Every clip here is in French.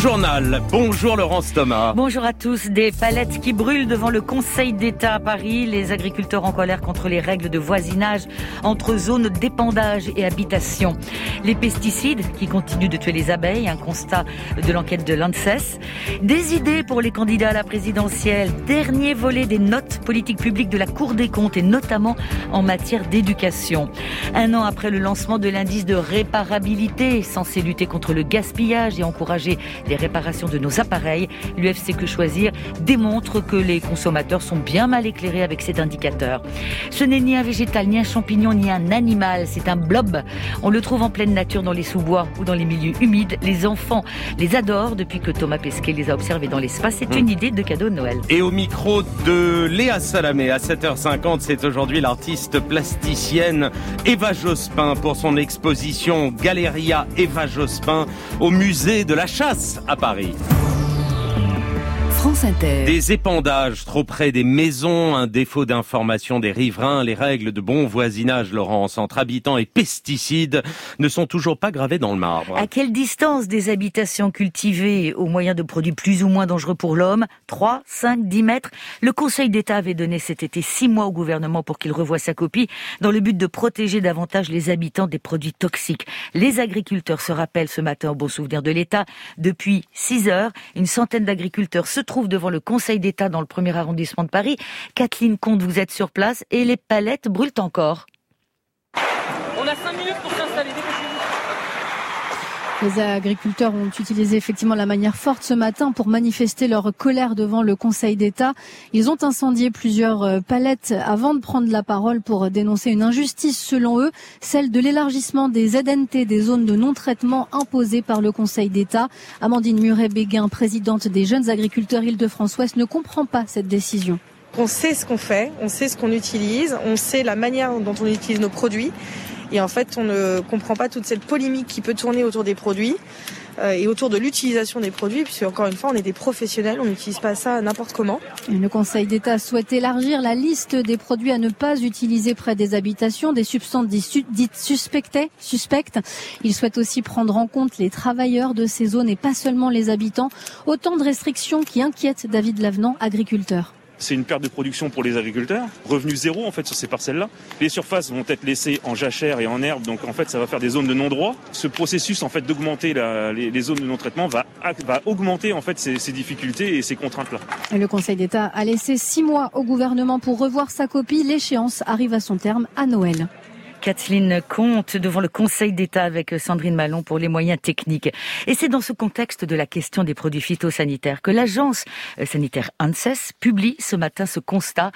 journal. Bonjour Laurence Thomas. Bonjour à tous. Des palettes qui brûlent devant le Conseil d'État à Paris. Les agriculteurs en colère contre les règles de voisinage entre zones d'épandage et habitation. Les pesticides qui continuent de tuer les abeilles, un constat de l'enquête de l'ANSES. Des idées pour les candidats à la présidentielle. Dernier volet des notes politiques publiques de la Cour des comptes et notamment en matière d'éducation. Un an après le lancement de l'indice de réparabilité, censé lutter contre le gaspillage et encourager les réparations de nos appareils, l'UFC Que Choisir démontre que les consommateurs sont bien mal éclairés avec cet indicateur. Ce n'est ni un végétal, ni un champignon, ni un animal, c'est un blob. On le trouve en pleine nature dans les sous-bois ou dans les milieux humides. Les enfants les adorent depuis que Thomas Pesquet les a observés dans l'espace. C'est une idée de cadeau de Noël. Et au micro de Léa Salamé, à 7h50, c'est aujourd'hui l'artiste plasticienne Eva Jospin pour son exposition Galeria Eva Jospin au musée de la Chasse à Paris. France Inter. Des épandages trop près des maisons, un défaut d'information des riverains, les règles de bon voisinage, Laurence, entre habitants et pesticides ne sont toujours pas gravées dans le marbre. À quelle distance des habitations cultivées au moyen de produits plus ou moins dangereux pour l'homme ? 3, 5, 10 mètres ? Le Conseil d'État avait donné cet été 6 mois au gouvernement pour qu'il revoie sa copie dans le but de protéger davantage les habitants des produits toxiques. Les agriculteurs se rappellent ce matin au bon souvenir de l'État. Depuis 6 heures, une centaine d'agriculteurs se trouvent devant le Conseil d'État dans le 1er arrondissement de Paris. Kathleen Comte, vous êtes sur place et les palettes brûlent encore. On a 5 minutes pour s'installer. Les agriculteurs ont utilisé effectivement la manière forte ce matin pour manifester leur colère devant le Conseil d'État. Ils ont incendié plusieurs palettes avant de prendre la parole pour dénoncer une injustice selon eux, celle de l'élargissement des ZNT, des zones de non-traitement imposées par le Conseil d'État. Amandine Muret-Béguin, présidente des jeunes agriculteurs Île-de-France-Ouest, ne comprend pas cette décision. On sait ce qu'on fait, on sait ce qu'on utilise, on sait la manière dont on utilise nos produits. Et en fait, on ne comprend pas toute cette polémique qui peut tourner autour des produits et autour de l'utilisation des produits, puisque encore une fois, on est des professionnels, on n'uticise pas ça n'importe comment. Le Conseil d'État souhaite élargir la liste des produits à ne pas utiliser près des habitations, des substances dites suspectes. Il souhaite aussi prendre en compte les travailleurs de ces zones et pas seulement les habitants. Autant de restrictions qui inquiètent David Lavenant, agriculteur. C'est une perte de production pour les agriculteurs, revenu zéro en fait sur ces parcelles-là. Les surfaces vont être laissées en jachère et en herbe, donc en fait ça va faire des zones de non-droit. Ce processus en fait d'augmenter les zones de non-traitement va augmenter en fait ces difficultés et ces contraintes-là. Le Conseil d'État a laissé 6 mois au gouvernement pour revoir sa copie. L'échéance arrive à son terme à Noël. Kathleen Comte devant le Conseil d'État avec Sandrine Malon pour les moyens techniques. Et c'est dans ce contexte de la question des produits phytosanitaires que l'agence sanitaire ANSES publie ce matin ce constat.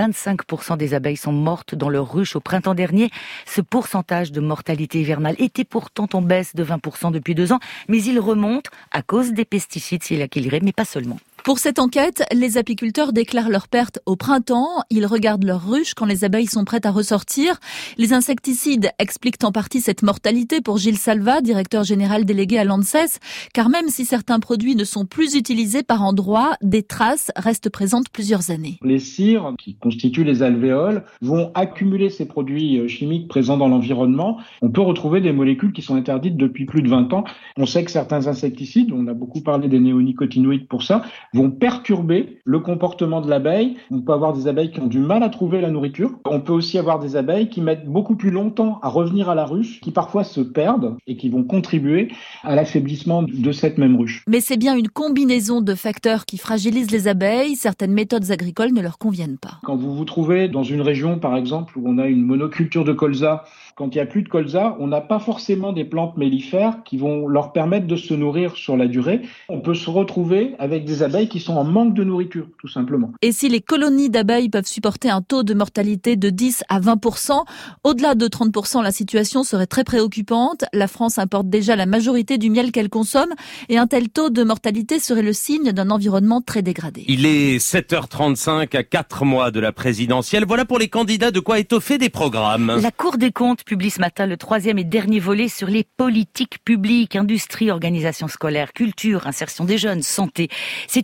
25% des abeilles sont mortes dans leur ruche au printemps dernier. Ce pourcentage de mortalité hivernale était pourtant en baisse de 20% depuis 2 ans, mais il remonte à cause des pesticides, c'est là qu'il irait, mais pas seulement. Pour cette enquête, les apiculteurs déclarent leurs pertes au printemps. Ils regardent leurs ruches quand les abeilles sont prêtes à ressortir. Les insecticides expliquent en partie cette mortalité pour Gilles Salva, directeur général délégué à l'ANSES. Car même si certains produits ne sont plus utilisés par endroits, des traces restent présentes plusieurs années. Les cires, qui constituent les alvéoles, vont accumuler ces produits chimiques présents dans l'environnement. On peut retrouver des molécules qui sont interdites depuis plus de 20 ans. On sait que certains insecticides, on a beaucoup parlé des néonicotinoïdes pour ça, vont perturber le comportement de l'abeille. On peut avoir des abeilles qui ont du mal à trouver la nourriture. On peut aussi avoir des abeilles qui mettent beaucoup plus longtemps à revenir à la ruche, qui parfois se perdent et qui vont contribuer à l'affaiblissement de cette même ruche. Mais c'est bien une combinaison de facteurs qui fragilisent les abeilles. Certaines méthodes agricoles ne leur conviennent pas. Quand vous vous trouvez dans une région, par exemple, où on a une monoculture de colza, quand il n'y a plus de colza, on n'a pas forcément des plantes mellifères qui vont leur permettre de se nourrir sur la durée. On peut se retrouver avec des abeilles qui sont en manque de nourriture, tout simplement. Et si les colonies d'abeilles peuvent supporter un taux de mortalité de 10 à 20%, au-delà de 30%, la situation serait très préoccupante. La France importe déjà la majorité du miel qu'elle consomme et un tel taux de mortalité serait le signe d'un environnement très dégradé. Il est 7h35 à 4 mois de la présidentielle. Voilà pour les candidats de quoi étoffer des programmes. La Cour des comptes publie ce matin le 3e et dernier volet sur les politiques publiques, industrie, organisation scolaire, culture, insertion des jeunes, santé. C'est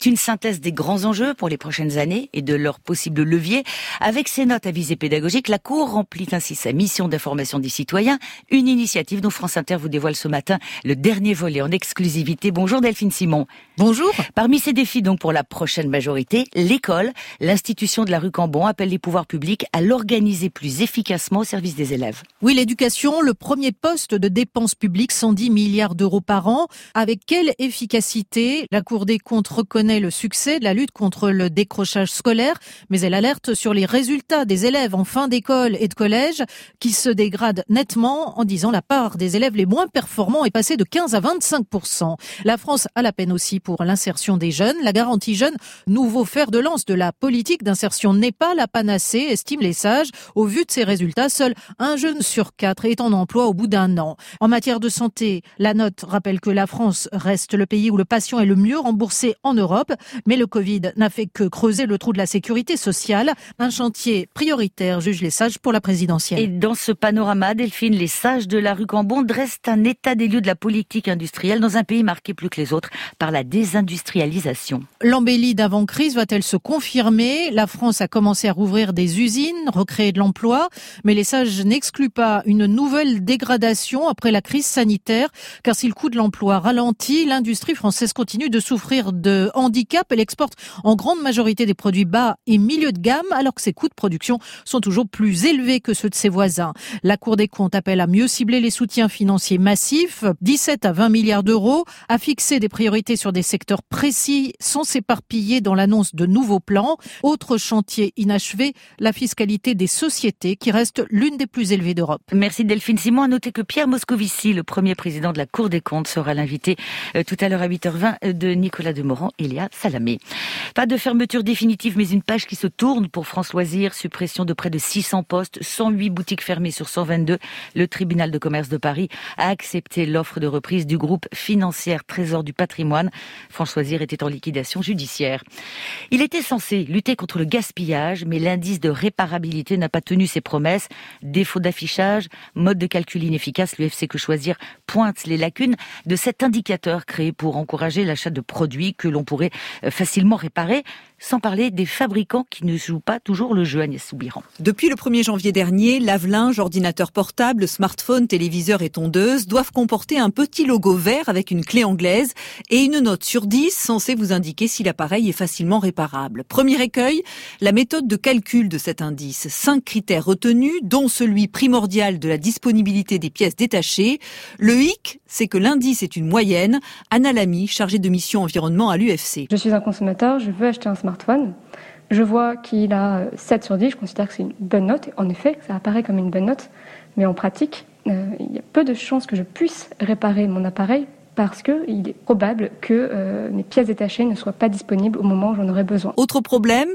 C'est une synthèse des grands enjeux pour les prochaines années et de leurs possibles leviers. Avec ses notes à visée pédagogique, la Cour remplit ainsi sa mission d'information des citoyens, une initiative dont France Inter vous dévoile ce matin le dernier volet en exclusivité. Bonjour Delphine Simon. Bonjour. Parmi ces défis donc pour la prochaine majorité, l'école, l'institution de la rue Cambon appelle les pouvoirs publics à l'organiser plus efficacement au service des élèves. Oui, l'éducation, le premier poste de dépenses publiques, 110 milliards d'euros par an. Avec quelle efficacité? La Cour des comptes reconnaît le succès de la lutte contre le décrochage scolaire, mais elle alerte sur les résultats des élèves en fin d'école et de collège qui se dégradent nettement en disant la part des élèves les moins performants est passée de 15 à 25%. La France a la peine aussi pour l'insertion des jeunes. La garantie jeune, nouveau fer de lance de la politique d'insertion, n'est pas la panacée, estiment les sages. Au vu de ces résultats, seul un jeune sur 4 est en emploi au bout d'un an. En matière de santé, la note rappelle que la France reste le pays où le patient est le mieux remboursé en Europe, mais le Covid n'a fait que creuser le trou de la sécurité sociale. Un chantier prioritaire, jugent les sages, pour la présidentielle. Et dans ce panorama, Delphine, les sages de la rue Cambon dressent un état des lieux de la politique industrielle dans un pays marqué plus que les autres par la désindustrialisation. L'embellie d'avant-crise va-t-elle se confirmer? La France a commencé à rouvrir des usines, recréer de l'emploi, mais les sages n'excluent pas une nouvelle dégradation après la crise sanitaire, car si le coût de l'emploi ralentit, l'industrie française continue de souffrir de handicap. Elle exporte en grande majorité des produits bas et milieu de gamme, alors que ses coûts de production sont toujours plus élevés que ceux de ses voisins. La Cour des comptes appelle à mieux cibler les soutiens financiers massifs, 17 à 20 milliards d'euros, à fixer des priorités sur des secteurs précis sans s'éparpiller dans l'annonce de nouveaux plans. Autre chantier inachevé, la fiscalité des sociétés qui reste l'une des plus élevées d'Europe. Merci Delphine Simon. À noter que Pierre Moscovici, le premier président de la Cour des comptes, sera l'invité tout à l'heure à 8h20 de Nicolas Demorand et Léa Salamé. Pas de fermeture définitive, mais une page qui se tourne pour France Loisirs. Suppression de près de 600 postes, 108 boutiques fermées sur 122. Le tribunal de commerce de Paris a accepté l'offre de reprise du groupe financier Trésor du Patrimoine. France Loisirs était en liquidation judiciaire. Il était censé lutter contre le gaspillage, mais l'indice de réparabilité n'a pas tenu ses promesses. Défaut d'affichage, mode de calcul inefficace, l'UFC Que Choisir pointe les lacunes de cet indicateur créé pour encourager l'achat de produits que l'on pourrait facilement réparer, sans parler des fabricants qui ne jouent pas toujours le jeu, Agnès Soubiran. Depuis le 1er janvier dernier, lave-linge, ordinateur portable, smartphone, téléviseur et tondeuse doivent comporter un petit logo vert avec une clé anglaise et une note sur 10 censée vous indiquer si l'appareil est facilement réparable. Premier écueil, la méthode de calcul de cet indice. 5 critères retenus, dont celui primordial de la disponibilité des pièces détachées. Le hic, c'est que l'indice est une moyenne. Anna Lamy, chargée de mission environnement à l'UFC. Je suis un consommateur, je veux acheter un smartphone. Je vois qu'il a 7 sur 10, je considère que c'est une bonne note. En effet, ça apparaît comme une bonne note, mais en pratique, il y a peu de chances que je puisse réparer mon appareil parce qu'il est probable que mes pièces détachées ne soient pas disponibles au moment où j'en aurai besoin. Autre problème,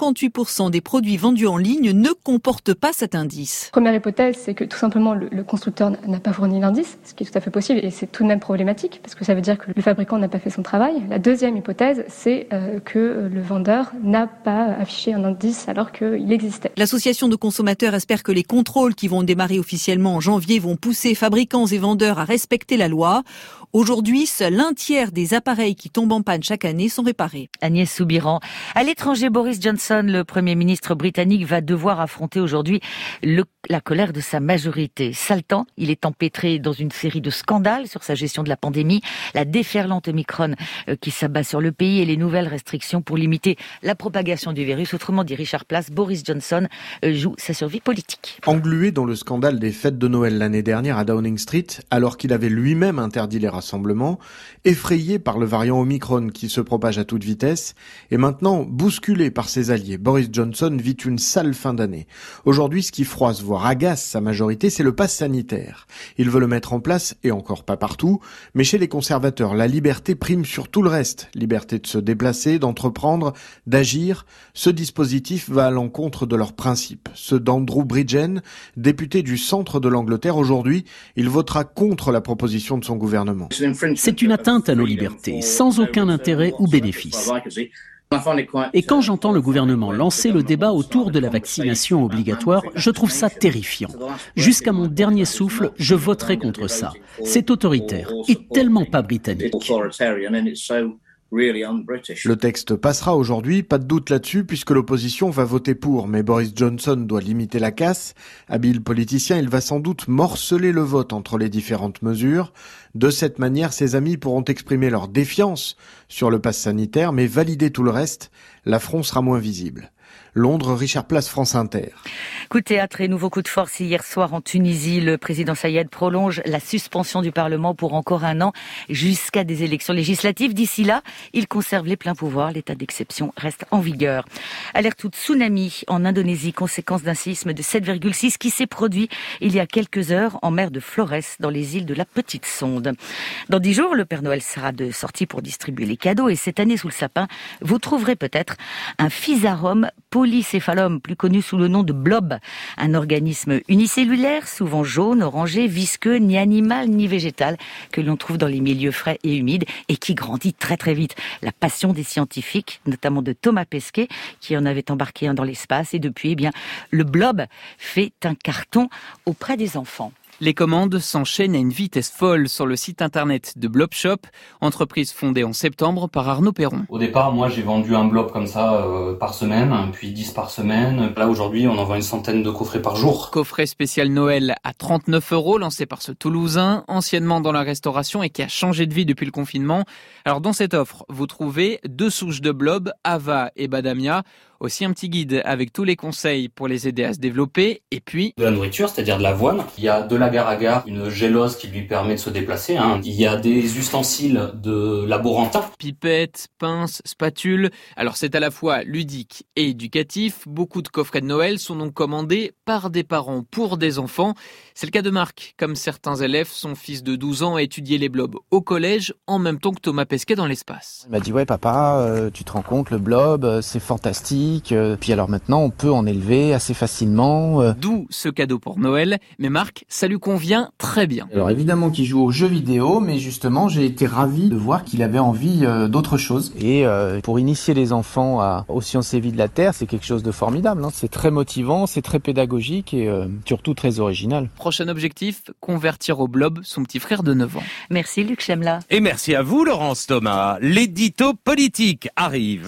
58% des produits vendus en ligne ne comportent pas cet indice. Première hypothèse, c'est que tout simplement le constructeur n'a pas fourni l'indice, ce qui est tout à fait possible, et c'est tout de même problématique, parce que ça veut dire que le fabricant n'a pas fait son travail. La deuxième hypothèse, c'est que le vendeur n'a pas affiché un indice alors qu'il existait. L'association de consommateurs espère que les contrôles qui vont démarrer officiellement en janvier vont pousser fabricants et vendeurs à respecter la loi. Aujourd'hui, seul un tiers des appareils qui tombent en panne chaque année sont réparés. Agnès Soubiran. À l'étranger, Boris Johnson, le Premier ministre britannique, va devoir affronter aujourd'hui la colère de sa majorité. Sale temps, il est empêtré dans une série de scandales sur sa gestion de la pandémie, la déferlante Omicron qui s'abat sur le pays et les nouvelles restrictions pour limiter la propagation du virus. Autrement dit, Richard Place, Boris Johnson joue sa survie politique. Englué dans le scandale des fêtes de Noël l'année dernière à Downing Street, alors qu'il avait lui-même interdit les rassemblements, effrayé par le variant Omicron qui se propage à toute vitesse, et maintenant bousculé par ses alliés, Boris Johnson vit une sale fin d'année. Aujourd'hui, ce qui froisse, voire agace sa majorité, c'est le pass sanitaire. Il veut le mettre en place, et encore pas partout, mais chez les conservateurs, la liberté prime sur tout le reste. Liberté de se déplacer, d'entreprendre, d'agir. Ce dispositif va à l'encontre de leurs principes. Ceux d'Andrew Bridgen, député du centre de l'Angleterre, aujourd'hui, il votera contre la proposition de son gouvernement. C'est une atteinte à nos libertés, sans aucun intérêt ou bénéfice. Et quand j'entends le gouvernement lancer le débat autour de la vaccination obligatoire, je trouve ça terrifiant. Jusqu'à mon dernier souffle, je voterai contre ça. C'est autoritaire et tellement pas britannique. Le texte passera aujourd'hui, pas de doute là-dessus, puisque l'opposition va voter pour, mais Boris Johnson doit limiter la casse. Habile politicien, il va sans doute morceler le vote entre les différentes mesures. De cette manière, ses amis pourront exprimer leur défiance sur le pass sanitaire, mais valider tout le reste, l'affront sera moins visible. Londres, Richard Place, France Inter. Coup de théâtre et nouveau coup de force hier soir en Tunisie. Le président Sayed prolonge la suspension du Parlement pour encore 1 an jusqu'à des élections législatives. D'ici là, il conserve les pleins pouvoirs. L'état d'exception reste en vigueur. Alerte au tsunami en Indonésie, conséquence d'un séisme de 7,6 qui s'est produit il y a quelques heures en mer de Flores, dans les îles de la Petite Sonde. Dans 10 jours, le Père Noël sera de sortie pour distribuer les cadeaux et cette année sous le sapin, vous trouverez peut-être un Physarum polycéphalum, plus connu sous le nom de blob, un organisme unicellulaire, souvent jaune, orangé, visqueux, ni animal ni végétal, que l'on trouve dans les milieux frais et humides et qui grandit très très vite. La passion des scientifiques, notamment de Thomas Pesquet, qui en avait embarqué un dans l'espace, et depuis, le blob fait un carton auprès des enfants. Les commandes s'enchaînent à une vitesse folle sur le site internet de Blobshop, entreprise fondée en septembre par Arnaud Perron. Au départ, moi, j'ai vendu un blob comme ça par semaine, puis 10 par semaine. Là, aujourd'hui, on en vend une centaine de coffrets par jour. Coffret spécial Noël à 39 €, lancé par ce Toulousain, anciennement dans la restauration et qui a changé de vie depuis le confinement. Alors, dans cette offre, vous trouvez 2 souches de blob, Ava et Badamia. Aussi un petit guide avec tous les conseils pour les aider à se développer. Et puis de la nourriture, c'est-à-dire de l'avoine. Il y a de l'agar-agar, une gélose qui lui permet de se déplacer. Il y a des ustensiles de laborantin. Pipettes, pinces, spatules. Alors c'est à la fois ludique et éducatif. Beaucoup de coffrets de Noël sont donc commandés par des parents pour des enfants. C'est le cas de Marc. Comme certains élèves, son fils de 12 ans a étudié les blobs au collège en même temps que Thomas Pesquet dans l'espace. Il m'a dit « Ouais papa, tu te rends compte, le blob, c'est fantastique. Puis alors maintenant, on peut en élever assez facilement. » D'où ce cadeau pour Noël. Mais Marc, ça lui convient très bien. Alors évidemment qu'il joue aux jeux vidéo, mais justement, j'ai été ravi de voir qu'il avait envie d'autre chose. Et pour initier les enfants aux sciences et vie de la Terre, c'est quelque chose de formidable. C'est très motivant, c'est très pédagogique et surtout très original. Prochain objectif, convertir au blob son petit frère de 9 ans. Merci Luc Chemla. Et merci à vous Laurence Thomas. L'édito politique arrive.